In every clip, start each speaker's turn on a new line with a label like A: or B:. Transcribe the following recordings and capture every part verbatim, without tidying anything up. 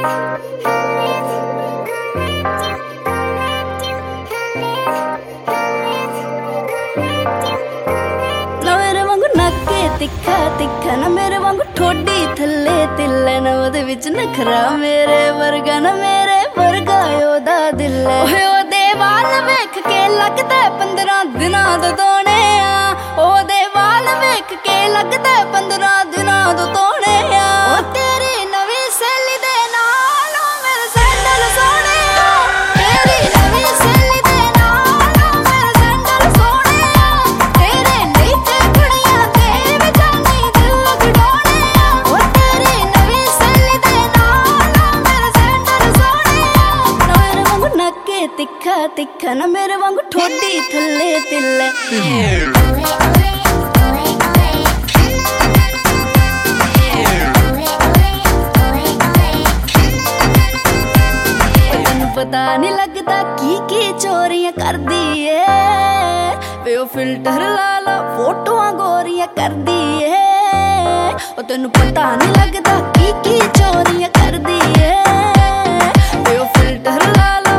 A: तिखा तिखा ना मेरे वांगू ठोडी थल्ले तिल्ले ना ओदे विच नखरा मेरे वर्गा ना मेरे वर्गा ओदा दिल ओए ओदे वाल वेख के लगदा पंद्रह दिनां दो तोने आ ओदे वाल वेख के लगदा पंद्रह दिनां दो तोने आ ओ तेरी नवी सैली दे नाल ओ मेरे सैंडल सोने आ तेरी नवी सैली दे नाल ओ मेरे सैंडल सोने आ तेरे नहीं ते कुड़ियां ते तिखा तिखा ना मेरे वांगू ठोडी थल्ले तिल्ले तैनू पता नहीं लगता की की चोरियां कर दी है वे ओ फिल्टर ला ला फोटोआं गोरियां कर दी है ओ तैनू पता नहीं लगता की की चोरियां कर दी है वे ओ फिल्टर ला ला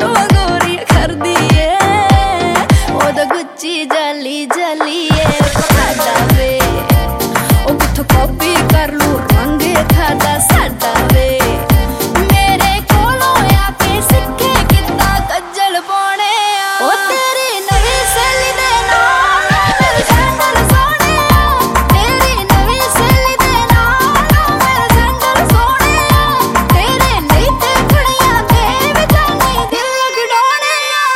A: जली जली खादा वे ओ किथों कॉपी कर लू रंग खादा साडा वे मेरे कोलों आके सिक्खे कितना कज्जल पाने ओ तेरी नवी सैली दे नाल मेरे सैंडल सोने तेरी नवी सैली दे नाल मेरे सैंडल सोने तेरे नहीं ते कुड़ियां ते विच नहीं दिल गड़ाने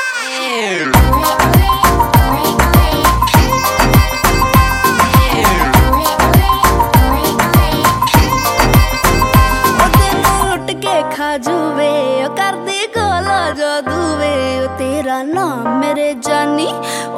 A: खाजूवे कर दी गोला जादूवे तेरा नाम मेरे जानी